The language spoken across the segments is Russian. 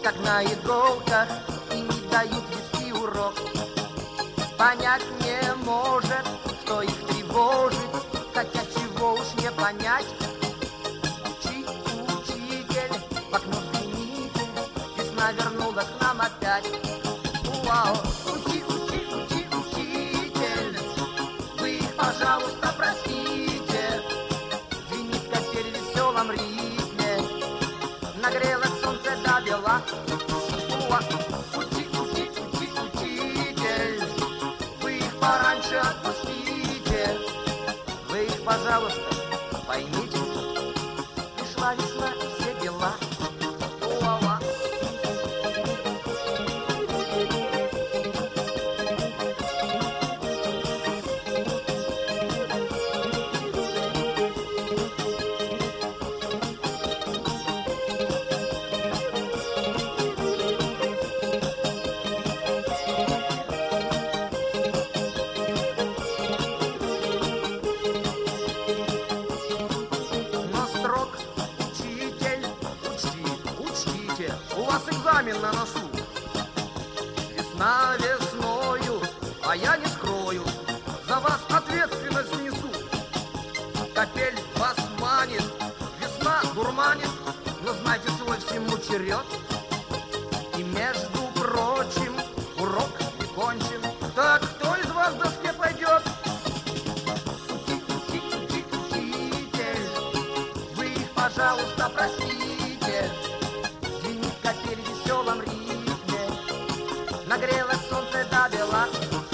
как на иголках, и не дают вести урок. Понять не может, что их тревожит, хотя чего уж не понять. Учитель, в окно взгляните, весна вернула к нам опять. Вау. Учитель, вы их, пожалуйста, простите. Звенит капель в веселом ритме, нагрело солнце до бела. Учитель, вы их пораньше отпустите. Вы их, пожалуйста, поймите. Пришла весна и все дела. У вас экзамен на носу. Весна весною, а я не скрою, за вас ответственность несу. Капель вас манит, весна дурманит, но знайте, свой всему черед. И между прочим, урок не кончен. Так кто из вас к доске пойдет? Учитель, вы их, пожалуйста, простите. Капель в веселом ритме, нагрело солнце до бела.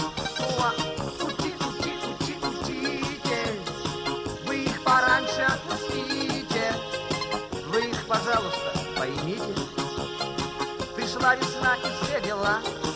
Учитель, вы их пораньше отпустите. Вы их, пожалуйста, поймите. Пришла весна и все дела.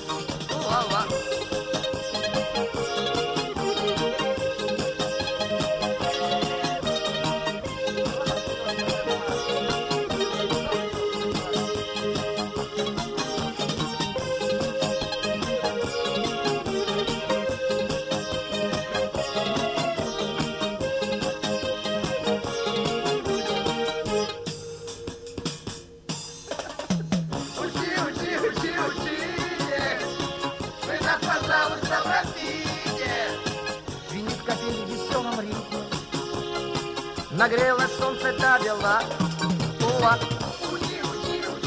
Пожалуйста, простите. Звенит капель в веселом ритме, нагрело солнце до бела. Учитель,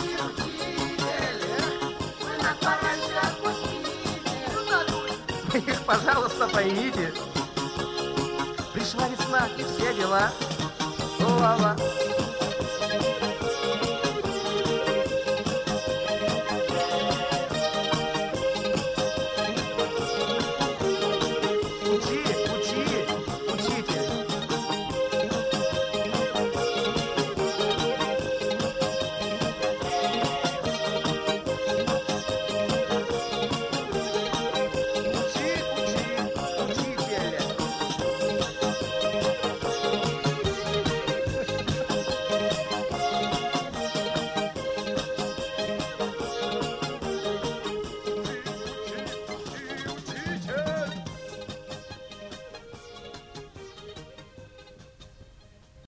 вы нас пораньше отпустите. Вы их, пожалуйста, поймите. Пришла весна и все дела.